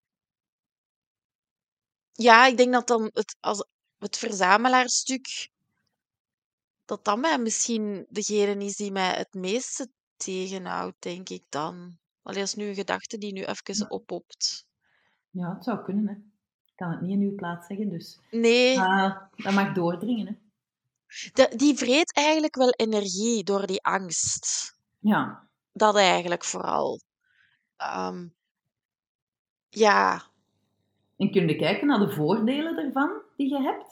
ja, ik denk dat dan het, als, het verzamelaarstuk, dat dat mij misschien degene is die mij het meeste tegenhoudt, denk ik dan. Allee, dat is nu een gedachte die nu even oppopt. Ja, het zou kunnen. Hè. Ik kan het niet in uw plaats zeggen, dus Nee, uh, dat mag doordringen. Hè. de, die vreet eigenlijk wel energie door die angst. Ja. Dat eigenlijk vooral. Um, ja, En kun je kijken naar de voordelen ervan die je hebt?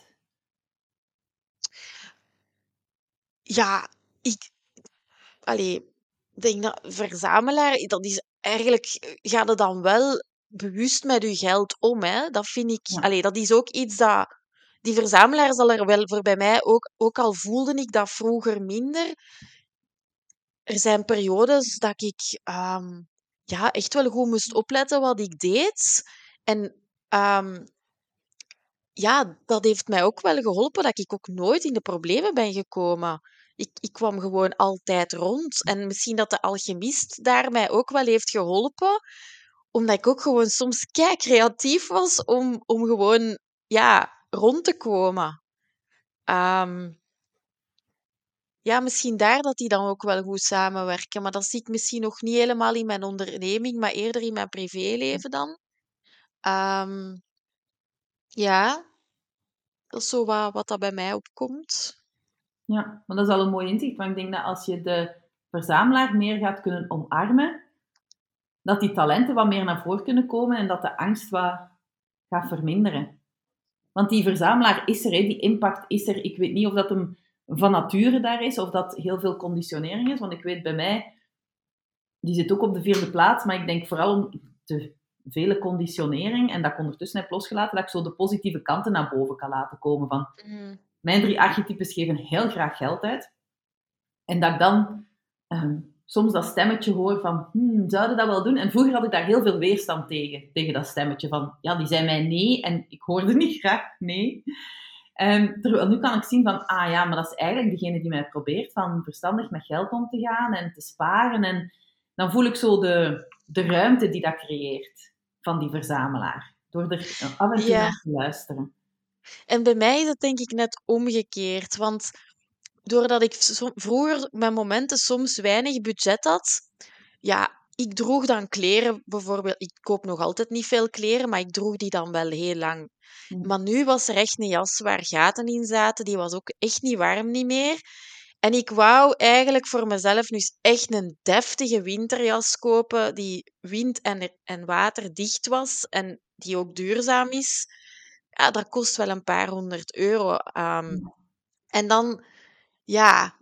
ja, ik, allee, denk dat verzamelaar, dat is eigenlijk, gaat het dan wel bewust met je geld om, hè? Dat vind ik, Ja. allee, dat is ook iets dat, die verzamelaar zal er wel voor bij mij ook, ook al voelde ik dat vroeger minder. Er zijn periodes dat ik um, ja, echt wel goed moest opletten wat ik deed. En um, ja, dat heeft mij ook wel geholpen dat ik ook nooit in de problemen ben gekomen. Ik, ik kwam gewoon altijd rond. En misschien dat de alchemist daar mij ook wel heeft geholpen, omdat ik ook gewoon soms kei creatief was om, om gewoon ja, rond te komen. Um, ja, misschien daar dat die dan ook wel goed samenwerken. Maar dat zie ik misschien nog niet helemaal in mijn onderneming, maar eerder in mijn privéleven dan. Ehm, ja, dat is zo wat, wat dat bij mij opkomt. Ja, maar dat is al een mooi inzicht. Want ik denk dat als je de verzamelaar meer gaat kunnen omarmen, dat die talenten wat meer naar voren kunnen komen en dat de angst wat gaat verminderen. Want die verzamelaar is er, hè, die impact is er. Ik weet niet of dat hem van nature daar is, of dat heel veel conditionering is. Want ik weet bij mij, die zit ook op de vierde plaats, maar ik denk vooral om de vele conditionering, en dat ik ondertussen heb losgelaten, dat ik zo de positieve kanten naar boven kan laten komen. Van, Mm. mijn drie archetypes geven heel graag geld uit. En dat ik dan ehm, soms dat stemmetje hoor van, hmm, zouden dat wel doen? En vroeger had ik daar heel veel weerstand tegen, tegen dat stemmetje van, ja, die zei mij nee, en ik hoorde niet graag nee. Um, terwijl nu kan ik zien van, ah ja, maar dat is eigenlijk degene die mij probeert van verstandig met geld om te gaan en te sparen. En dan voel ik zo de, de ruimte die dat creëert van die verzamelaar. Door er af en toe Ja, naar te luisteren. en bij mij is het denk ik net omgekeerd. Want doordat ik so- vroeger met momenten soms weinig budget had, ja, ik droeg dan kleren bijvoorbeeld. Ik koop nog altijd niet veel kleren, maar ik droeg die dan wel heel lang. Hm. Maar nu was er echt een jas waar gaten in zaten. Die was ook echt niet warm niet meer. En ik wou eigenlijk voor mezelf nu eens echt een deftige winterjas kopen die wind- en, en waterdicht was en die ook duurzaam is. Ja, dat kost wel een paar honderd euro. ehm. En dan, ja,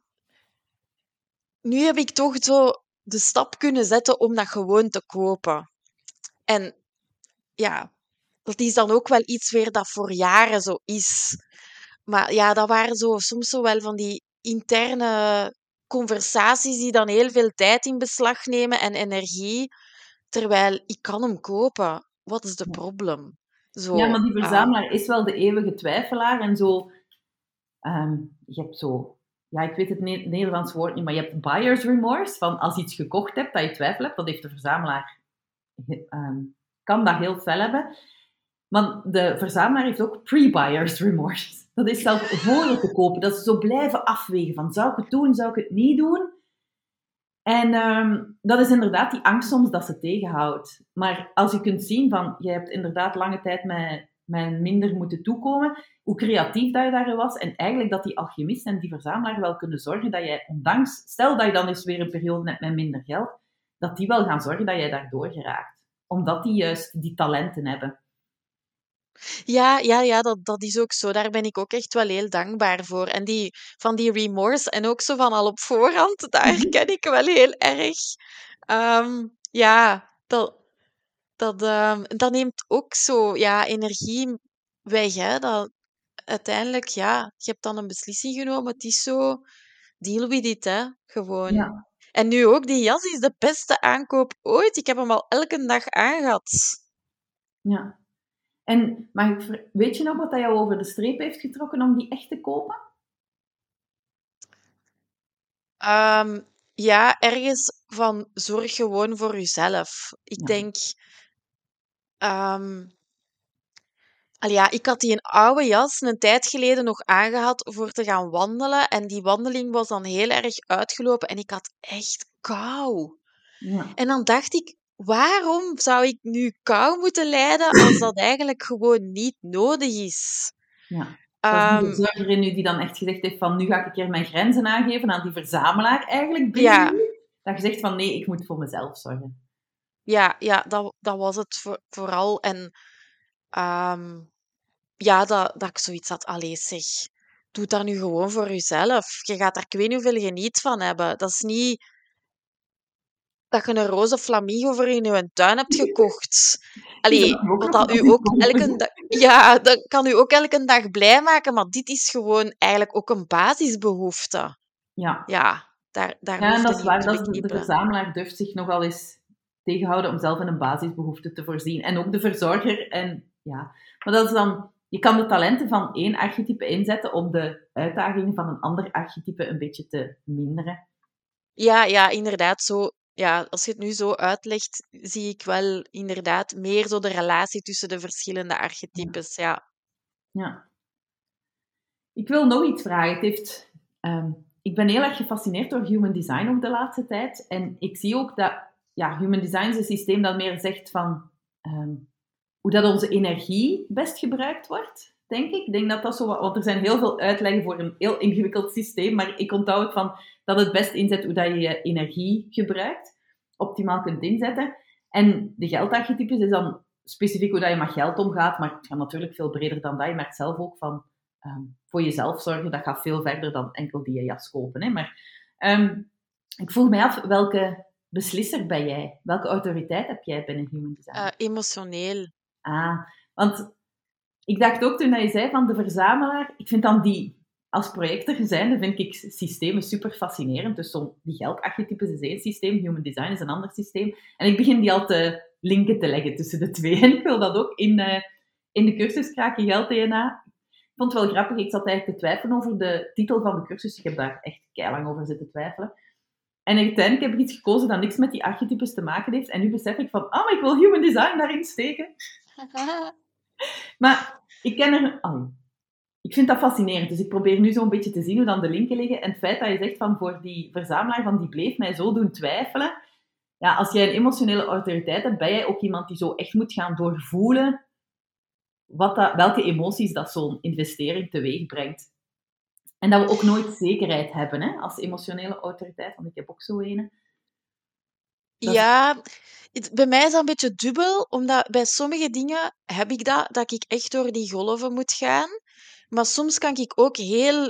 nu heb ik toch zo de stap kunnen zetten om dat gewoon te kopen. En ja, dat is dan ook wel iets weer dat voor jaren zo is. Maar ja, dat waren zo, soms zo wel van die interne conversaties die dan heel veel tijd in beslag nemen en energie. Terwijl ik kan hem kopen. Wat is de probleem? Ja, maar Zo, die ehm, verzamelaar is wel de eeuwige twijfelaar en zo. ehm, je hebt zo, ja, ik weet het ne- Nederlands woord niet, maar je hebt buyer's remorse, van als je iets gekocht hebt dat je twijfel hebt, dat heeft de verzamelaar, ehm, kan dat heel fel hebben. Maar de verzamelaar heeft ook pre-buyer's remorse. Dat is zelf voor het te kopen, dat ze zo blijven afwegen van, zou ik het doen, zou ik het niet doen? En ehm, dat is inderdaad die angst soms dat ze tegenhoudt. Maar als je kunt zien van, je hebt inderdaad lange tijd met, met minder moeten toekomen, hoe creatief dat je daarin was, en eigenlijk dat die alchemist en die verzamelaar wel kunnen zorgen dat jij, ondanks, stel dat je dan eens weer een periode hebt met minder geld, dat die wel gaan zorgen dat jij daardoor geraakt. Omdat die juist die talenten hebben. ja, ja, ja, dat, dat is ook zo. Daar ben ik ook echt wel heel dankbaar voor. En die, van die remorse en ook zo van al op voorhand, dat herken ik wel heel erg. Ehm, ja, dat, dat, ehm, dat neemt ook zo ja, energie weg. Hè? Dat, uiteindelijk, ja, je hebt dan een beslissing genomen. Het is zo, deal with it, hè. Gewoon. Ja, En nu ook, die jas is de beste aankoop ooit. Ik heb hem al elke dag aangehad. ja. En maar ik ver- weet je nog wat dat jou over de streep heeft getrokken om die echt te kopen? Ehm, ja, ergens van zorg gewoon voor jezelf. Ik Ja, denk, ehm, al ja, ik had die een oude jas een tijd geleden nog aangehad voor te gaan wandelen. En die wandeling was dan heel erg uitgelopen en ik had echt kou. ja, En dan dacht ik, waarom zou ik nu kou moeten lijden als dat eigenlijk gewoon niet nodig is? ja. Dat is die Ehm, verzorger in u die dan echt gezegd heeft van, nu ga ik een keer mijn grenzen aangeven aan die verzamelaar eigenlijk binnen ja, u. Dat je zegt van, nee, ik moet voor mezelf zorgen. ja, ja, dat, dat was het voor- vooral. En ehm, ja, dat, dat ik zoiets had, allee zeg, doe dat nu gewoon voor jezelf. Je gaat daar ik weet niet hoeveel geniet van hebben. Dat is niet dat je een roze flamingo voor in je tuin hebt gekocht. Die zou Allee, ik ook wat nog dat u moeten ook elke kopen. dag... Ja, dat kan u ook elke dag blij maken, maar dit is gewoon eigenlijk ook een basisbehoefte. Ja. Ja, daar, daar Ja, en hoef je dat is niet op waar. te Dat is de, de beknibbelen. verzamelaar durft zich nogal eens tegenhouden om zelf in een basisbehoefte te voorzien. En ook de verzorger. En, ja. Maar dat is dan... Je kan de talenten van één archetype inzetten om de uitdagingen van een ander archetype een beetje te minderen. Ja, ja, inderdaad. Zo, ja, als je het nu zo uitlegt, zie ik wel inderdaad meer zo de relatie tussen de verschillende Ja. archetypes. Ja. Ja. Ik wil nog iets vragen. Het heeft, ehm, ik ben heel erg gefascineerd door human design ook de laatste tijd. En ik zie ook dat ja, human design is een systeem dat meer zegt van um, hoe dat onze energie best gebruikt wordt, denk ik. Ik denk dat dat zo wat, want er zijn heel veel uitleggen voor een heel ingewikkeld systeem, maar ik onthoud het van dat het best inzet hoe dat je je energie gebruikt, optimaal kunt inzetten. En de geldarchetypes is dan specifiek hoe dat je met geld omgaat, maar het gaat natuurlijk veel breder dan dat. Je merkt zelf ook van um, voor jezelf zorgen, dat gaat veel verder dan enkel die jas kopen. Hè. Maar um, ik vroeg mij af, welke beslisser ben jij? Welke autoriteit heb jij binnen human design? Uh, emotioneel. Ah, want ik dacht ook toen je zei van de verzamelaar, ik vind dan die, als projector zijnde, vind ik systemen super fascinerend. Dus zo, die geldarchetypes is één systeem, human design is een ander systeem. En ik begin die al te linken te leggen tussen de twee. En ik wil dat ook in, uh, in de cursus Kraken Geld D N A. Ik vond het wel grappig, ik zat eigenlijk te twijfelen over de titel van de cursus. Ik heb daar echt keilang over zitten twijfelen. En uiteindelijk heb ik iets gekozen dat niks met die archetypes te maken heeft. En nu besef ik van, oh, maar ik wil human design daarin steken. Maar ik ken er... Oh, ik vind dat fascinerend. Dus ik probeer nu zo'n beetje te zien hoe dan de linken liggen. En het feit dat je zegt van voor die verzamelaar van die bleef mij zo doen twijfelen. Ja, als jij een emotionele autoriteit hebt, ben jij ook iemand die zo echt moet gaan doorvoelen wat dat, welke emoties dat zo'n investering teweeg brengt. En dat we ook nooit zekerheid hebben hè, als emotionele autoriteit. Want ik heb ook zo een. Dat Ja, het, bij mij is dat een beetje dubbel, omdat bij sommige dingen heb ik dat, dat ik echt door die golven moet gaan. Maar soms kan ik ook heel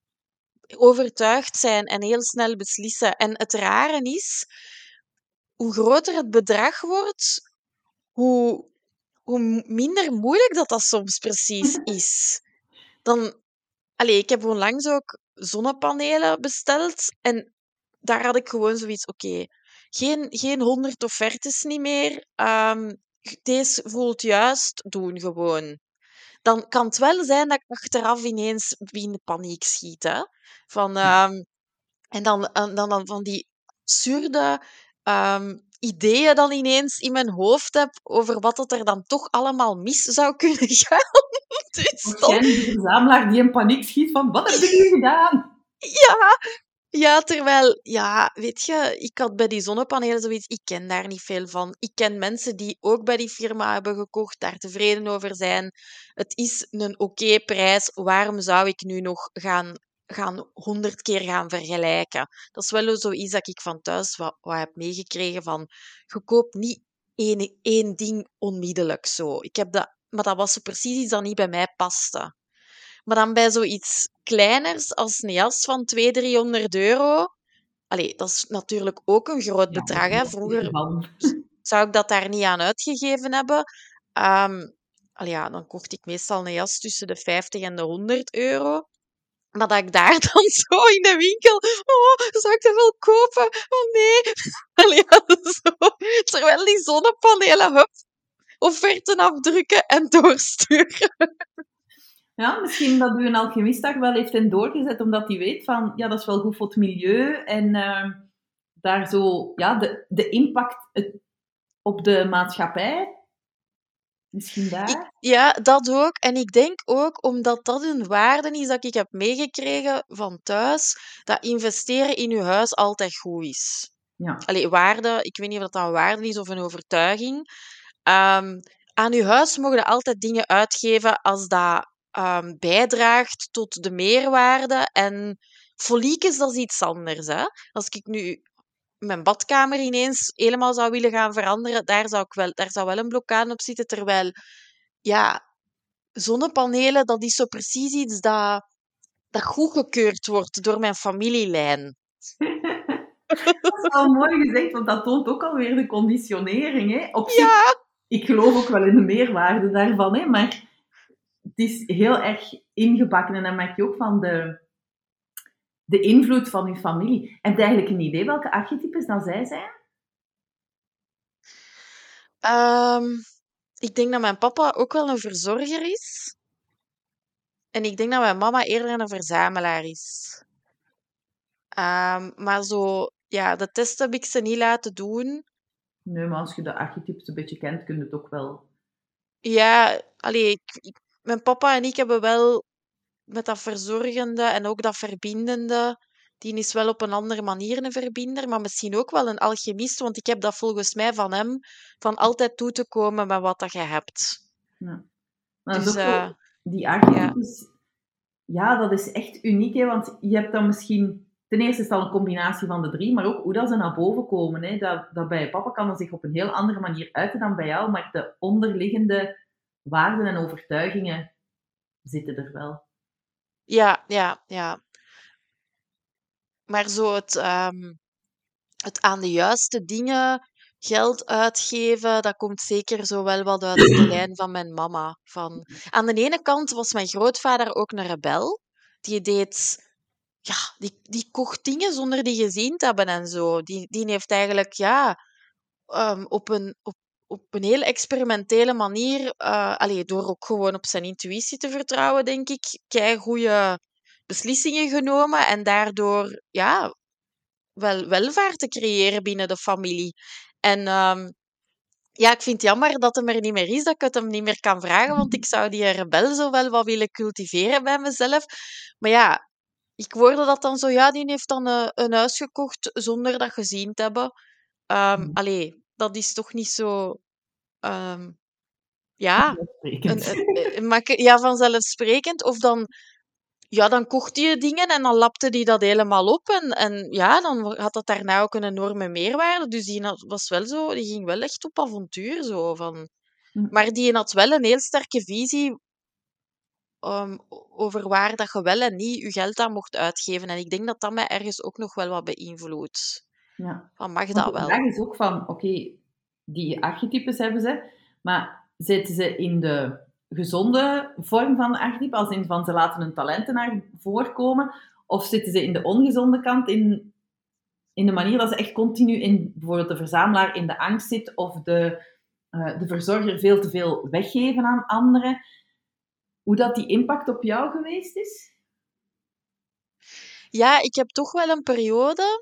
overtuigd zijn en heel snel beslissen. En het rare is, hoe groter het bedrag wordt, hoe, hoe minder moeilijk dat dat soms precies is. Dan, allee, ik heb onlangs ook zonnepanelen besteld en daar had ik gewoon zoiets, oké, okay, geen, geen honderd offertes niet meer. Um, deze voelt juist, doen gewoon. Dan kan het wel zijn dat ik achteraf ineens in de paniek schiet. Hè? Van, um, en dan, en dan, dan van die absurde um, ideeën dan ineens in mijn hoofd heb over wat dat er dan toch allemaal mis zou kunnen gaan. Dus dan... Waarschijnlijk de verzamelaar die in paniek schiet van, wat heb ik nu gedaan? Ja, ja, terwijl, ja, weet je, ik had bij die zonnepanelen zoiets, ik ken daar niet veel van. Ik ken mensen die ook bij die firma hebben gekocht, daar tevreden over zijn. Het is een oké prijs, waarom zou ik nu nog gaan, gaan honderd keer gaan vergelijken? Dat is wel zoiets dat ik van thuis wat, wat heb meegekregen van, je koopt niet één, één ding onmiddellijk zo. Ik heb dat, maar dat was zo precies iets dat niet bij mij paste. Maar dan bij zoiets kleiners als een jas van tweehonderd, driehonderd euro. Allee, dat is natuurlijk ook een groot Ja, bedrag. Hè. Vroeger van. zou ik dat daar niet aan uitgegeven hebben. Um, allee, ja, dan kocht ik meestal een jas tussen de vijftig en de honderd euro. Maar dat ik daar dan zo in de winkel... Oh, zou ik dat wel kopen? Oh nee. Allee, ja, zo. Terwijl die zonnepanelen, hup, offerten afdrukken en doorsturen. Ja, misschien dat u een alchemist daar wel heeft in doorgezet, omdat hij weet van, ja, dat is wel goed voor het milieu en uh, daar zo, ja, de, de impact het, op de maatschappij, misschien daar? Ik, ja, dat ook. En ik denk ook omdat dat een waarde is dat ik heb meegekregen van thuis, dat investeren in je huis altijd goed is. Ja. Allee, waarde, ik weet niet of dat een waarde is of een overtuiging. Um, aan je huis mogen je altijd dingen uitgeven als dat um, bijdraagt tot de meerwaarde. En foliekes, dat is iets anders. Hè? Als ik nu mijn badkamer ineens helemaal zou willen gaan veranderen, daar zou, ik wel, daar zou wel een blokkade op zitten. Terwijl, ja, zonnepanelen, dat is zo precies iets dat, dat goedgekeurd wordt door mijn familielijn. Dat is wel mooi gezegd, want dat toont ook alweer de conditionering. Hè? Op zich, Ja. ik geloof ook wel in de meerwaarde daarvan, hè? Maar het is heel erg ingebakken en dan merk je ook van de, de invloed van je familie. Heb je eigenlijk een idee welke archetypes dan zij zijn? Um, ik denk dat mijn papa ook wel een verzorger is. En ik denk dat mijn mama eerder een verzamelaar is. Um, maar zo, ja, de test heb ik ze niet laten doen. Nee, maar als je de archetypes een beetje kent, kun je het ook wel... Ja, allee, ik, ik, mijn papa en ik hebben wel met dat verzorgende en ook dat verbindende, die is wel op een andere manier een verbinder, maar misschien ook wel een alchemist, want ik heb dat volgens mij van hem, van altijd toe te komen met wat dat je hebt. Ja. Maar dat is Dus ook uh, zo, die ja. archetypes, ja, dat is echt uniek, hè, want je hebt dan misschien, ten eerste is het al een combinatie van de drie, maar ook hoe dat ze naar boven komen. Hè. Dat, dat bij papa kan dat zich op een heel andere manier uiten dan bij jou, maar de onderliggende waarden en overtuigingen zitten er wel. Ja, ja, ja. Maar zo het, um, het aan de juiste dingen geld uitgeven, dat komt zeker zo wel wat uit de lijn van mijn mama. Van... Aan de ene kant was mijn grootvader ook een rebel. Die deed... Ja, die, die kocht dingen zonder die gezien te hebben en zo. Die, die heeft eigenlijk, ja... Um, op, een, op, op een heel experimentele manier... Uh, allee, door ook gewoon op zijn intuïtie te vertrouwen, denk ik, keigoeie beslissingen genomen. En daardoor, ja... wel welvaart te creëren binnen de familie. En um, ja, ik vind het jammer dat hem er niet meer is, dat ik het hem niet meer kan vragen, want ik zou die rebel zo wel wat willen cultiveren bij mezelf. Maar ja, ik hoorde dat dan zo, ja, die heeft dan een, een huis gekocht zonder dat gezien te hebben. Um, allee, dat is toch niet zo... Um, ja, een, een, een, ja, vanzelfsprekend. Of dan... Ja, dan kocht hij dingen en dan lapte hij dat helemaal op. En, en ja, dan had dat daarna ook een enorme meerwaarde. Dus die had, was wel zo, die ging wel echt op avontuur. Zo, van. Maar die had wel een heel sterke visie um, over waar dat je wel en niet je geld aan mocht uitgeven. En ik denk dat dat mij ergens ook nog wel wat beïnvloedt. Ja. Van, mag Want dat de wel? vraag is ook van, oké, okay, die archetypes hebben ze, maar zitten ze in de gezonde vorm van de archetype, als in van ze laten hun talenten naar voren komen, of zitten ze in de ongezonde kant, in, in de manier dat ze echt continu in, bijvoorbeeld de verzamelaar in de angst zit, of de, uh, de verzorger veel te veel weggeven aan anderen. Hoe dat die impact op jou geweest is? Ja, ik heb toch wel een periode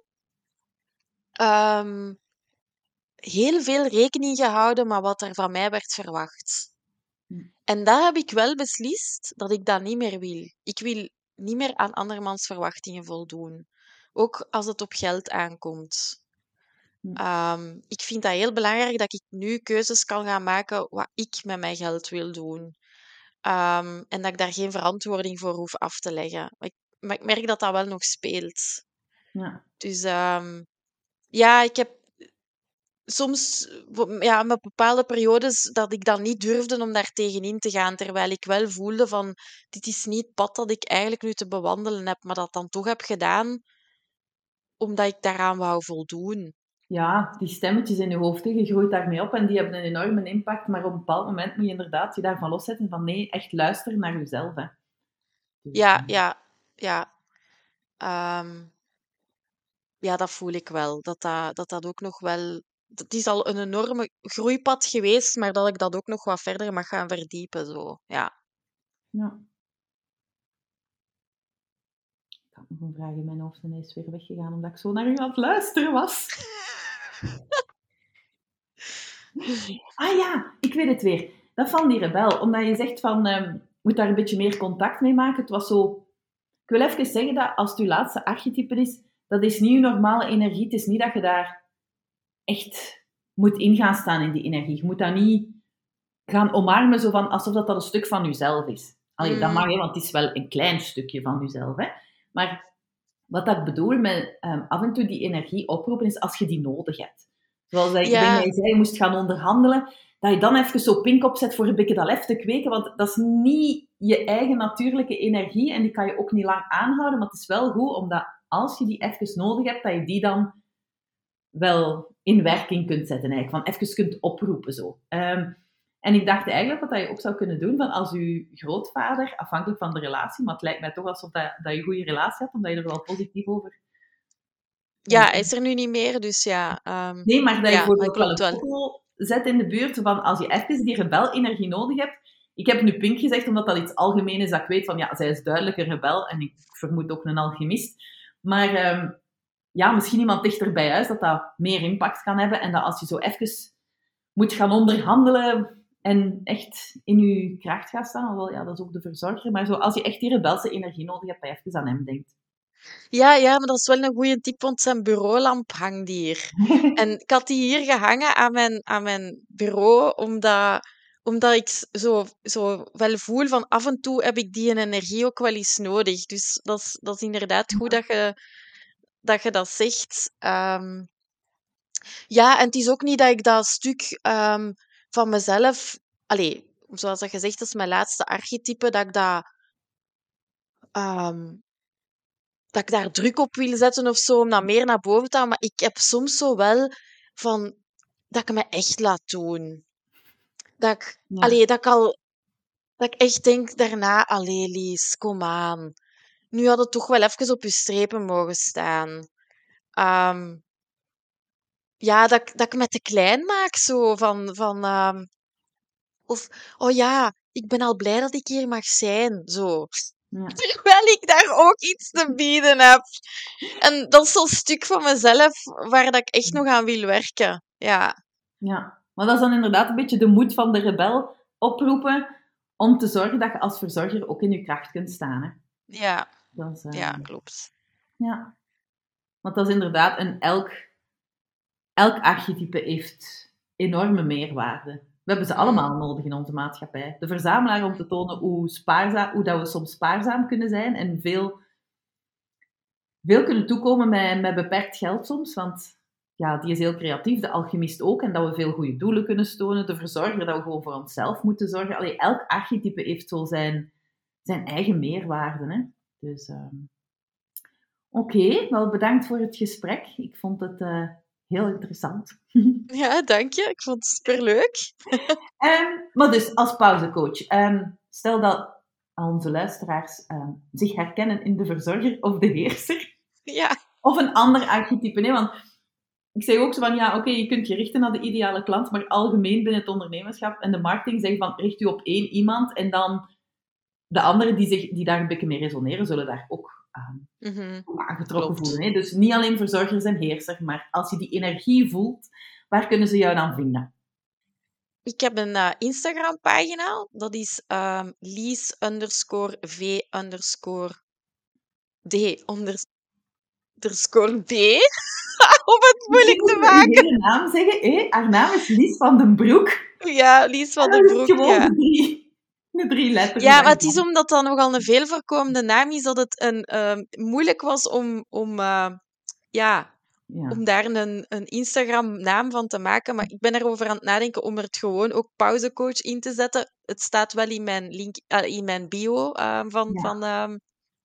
um, heel veel rekening gehouden met wat er van mij werd verwacht. Hm. En daar heb ik wel beslist dat ik dat niet meer wil. Ik wil niet meer aan andermans verwachtingen voldoen. Ook als het op geld aankomt. Hm. Um, ik vind dat heel belangrijk dat ik nu keuzes kan gaan maken wat ik met mijn geld wil doen. Um, en dat ik daar geen verantwoording voor hoef af te leggen. Maar ik, maar ik merk dat dat wel nog speelt. Ja. Dus um, ja, ik heb soms ja, met bepaalde periodes dat ik dan niet durfde om daar tegenin te gaan, terwijl ik wel voelde van dit is niet het pad dat ik eigenlijk nu te bewandelen heb, maar dat dan toch heb gedaan omdat ik daaraan wou voldoen. Ja, die stemmetjes in je hoofd, je groeit daarmee op en die hebben een enorme impact, maar op een bepaald moment moet je inderdaad je daarvan loszetten van nee, echt luisteren naar jezelf. Hè. Dus, ja, ja, ja. Um, ja, dat voel ik wel. Dat dat, dat dat ook nog wel... Het is al een enorme groeipad geweest, maar dat ik dat ook nog wat verder mag gaan verdiepen. Zo. Ja. Ja. Ik had nog een vraag in mijn hoofd en hij is weer weggegaan omdat ik zo naar u aan het luisteren was. Ah ja, ik weet het weer. Dat van die rebel. Omdat je zegt van, um, moet daar een beetje meer contact mee maken. Het was zo... Ik wil even zeggen dat als het je laatste archetype is, dat is niet je normale energie. Het is niet dat je daar echt moet in gaan staan in die energie. Je moet dat niet gaan omarmen zo van, alsof dat, dat een stuk van jezelf is. Allee, mm. dat mag, hè, want het is wel een klein stukje van jezelf. Hè. Maar wat ik bedoel met um, af en toe die energie oproepen, is als je die nodig hebt. Zoals dat, ja. ben jij zei, je moest gaan onderhandelen, dat je dan even zo pink opzet voor een beetje dat lef te kweken, want dat is niet je eigen natuurlijke energie en die kan je ook niet lang aanhouden, maar het is wel goed, omdat als je die even nodig hebt, dat je die dan wel in werking kunt zetten, eigenlijk, van even kunt oproepen zo. Um, en ik dacht eigenlijk wat je ook zou kunnen doen, van als je grootvader, afhankelijk van de relatie, maar het lijkt mij toch alsof dat, dat je een goede relatie hebt, omdat je er wel positief over... Ja, hij is er nu niet meer, dus ja. Um, nee, maar dat je ja, bijvoorbeeld wel een foto zet in de buurt, van als je even die rebel-energie nodig hebt. Ik heb nu Pink gezegd, omdat dat iets algemeen is, dat ik weet van, ja, zij is duidelijk een rebel, en ik vermoed ook een alchemist. Maar um, ja, misschien iemand dichter bij huis, dat dat meer impact kan hebben, en dat als je zo even moet gaan onderhandelen en echt in je kracht gaat staan, alhoewel, ja, dat is ook de verzorger, maar zo, als je echt die rebelse energie nodig hebt, dat je even aan hem denkt. Ja, ja, maar dat is wel een goede tip, want zijn bureaulamp hangt hier. En ik had die hier gehangen aan mijn, aan mijn bureau, omdat, omdat ik s- zo, zo wel voel van af en toe heb ik die energie ook wel eens nodig. Dus dat is, dat is inderdaad goed dat je dat, je dat zegt. Ehm, ja, en het is ook niet dat ik dat stuk ehm, van mezelf... Allee, zoals dat gezegd is, mijn laatste archetype, dat ik dat... ehm, dat ik daar druk op wil zetten of zo, om dat meer naar boven te halen. Maar ik heb soms zo wel van dat ik me echt laat doen. Dat ik, Ja, allee, dat ik al, dat ik echt denk daarna, allee, Lies, kom aan. Nu had het toch wel even op je strepen mogen staan. Ehm, ja, dat, ik- dat ik me te klein maak, zo van, van ehm, of, oh ja, ik ben al blij dat ik hier mag zijn, zo. ja, Terwijl ik daar ook iets te bieden heb. En dat is zo'n stuk van mezelf waar dat ik echt nog aan wil werken. Ja, ja. Maar dat is dan inderdaad een beetje de moed van de rebel oproepen om te zorgen dat je als verzorger ook in je kracht kunt staan. Hè. ja, Dat is, ja, ehm, klopt. ja. Want dat is inderdaad een elk, elk archetype heeft enorme meerwaarde. We hebben ze Mm. allemaal nodig in onze maatschappij. De verzamelaar om te tonen hoe, spaarzaam, hoe dat we soms spaarzaam kunnen zijn en veel, veel kunnen toekomen met, met beperkt geld soms. Want ja, die is heel creatief, de alchemist ook. En dat we veel goede doelen kunnen stonen. De verzorger, dat we gewoon voor onszelf moeten zorgen. Allee, elk archetype heeft zo zijn, zijn eigen meerwaarde. Hè? Dus ehm, oké, wel bedankt voor het gesprek. Ik vond het eh, heel interessant. Ja, dank je. Ik vond het superleuk. Ehm, maar dus, als pauzecoach, ehm, stel dat onze luisteraars ehm, zich herkennen in de verzorger of de heerser, Ja, of een ander archetype. Hè? Want ik zeg ook zo van, ja, oké, je kunt je richten naar de ideale klant, maar algemeen binnen het ondernemerschap en de marketing zeggen van, richt u op één iemand en dan de anderen die, zich, die daar een beetje mee resoneren, zullen daar ook aan, mhm, aangetrokken klopt. voelen. Hè? Dus niet alleen verzorgers en heerser, maar als je die energie voelt, waar kunnen ze jou dan vinden? Ik heb een eh, Instagram-pagina. Dat is ehm Lies underscore V underscore D underscore D. Om het Misschien moeilijk te moeten we uw maken. hele naam zeggen. Hè? Haar naam is Lies van den Broek. Ja, Lies En van den dan is het Broek, gewoon ja. de drie, de drie letters. Ja, maar het is achteraan. omdat dat nogal een veelvoorkomende naam is, dat het een, ehm, moeilijk was om, om, eh, ja, Ja. om daar een, een Instagram-naam van te maken. Maar ik ben erover aan het nadenken om er het gewoon ook pauzecoach in te zetten. Het staat wel in mijn, link, eh, in mijn bio. eh, van, Ja. van, ehm.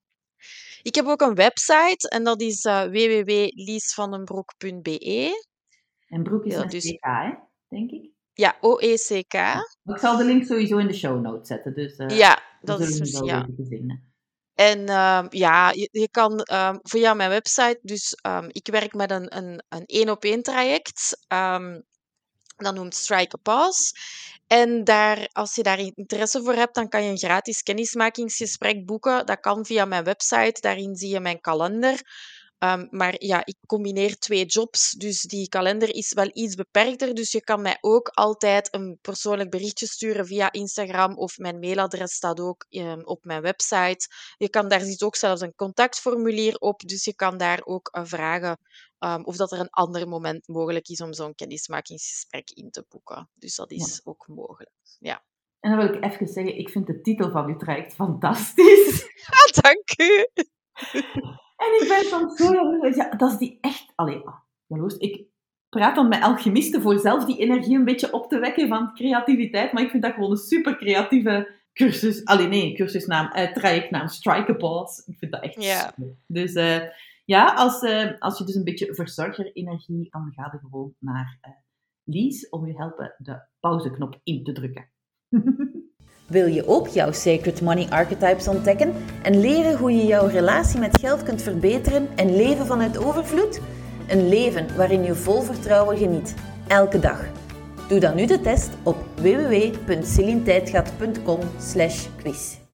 Ik heb ook een website en dat is eh w w w punt liesvandenbroek punt b e. En Broek is Ja, met dus C K, hè? Denk ik. ja, O E C K. Maar ik zal de link sowieso in de show notes zetten. Dus uh, Ja, we dat is zullen die misschien, wel ja. weten te vinden. En ehm, ja, je, je kan ehm, via mijn website, dus ehm, ik werk met een een een één-op-één traject. ehm, dat noemt Strike a Pause. En daar, als je daar interesse voor hebt, dan kan je een gratis kennismakingsgesprek boeken. Dat kan via mijn website. Daarin zie je mijn kalender. Ehm, maar ja, ik combineer twee jobs, dus die kalender is wel iets beperkter. Dus je kan mij ook altijd een persoonlijk berichtje sturen via Instagram of mijn mailadres staat ook ehm, op mijn website. Je kan, daar zit ook zelfs een contactformulier op, dus je kan daar ook eh, vragen um, of dat er een ander moment mogelijk is om zo'n kennismakingsgesprek in te boeken. Dus dat Ja. is ook mogelijk. Ja. En dan wil ik even zeggen, ik vind de titel van uw traject fantastisch. Ah, dank u. En ik ben soms zo jaloers. Ja, dat is die echt... Allee, ah, jaloers. Ik praat dan met alchemisten voor zelf die energie een beetje op te wekken van creativiteit, maar ik vind dat gewoon een super creatieve cursus. Allee, nee, cursusnaam, eh, trajectnaam, Strike a Pause. Ik vind dat echt Ja. super. Dus uh, ja, als, uh, als je dus een beetje verzorger-energie, dan ga je gewoon naar uh, Lies om je helpen de pauzeknop in te drukken. Wil je ook jouw Sacred Money Archetypes ontdekken en leren hoe je jouw relatie met geld kunt verbeteren en leven vanuit overvloed? Een leven waarin je vol vertrouwen geniet, elke dag. Doe dan nu de test op w w w punt celine tijdgat punt com slash quiz.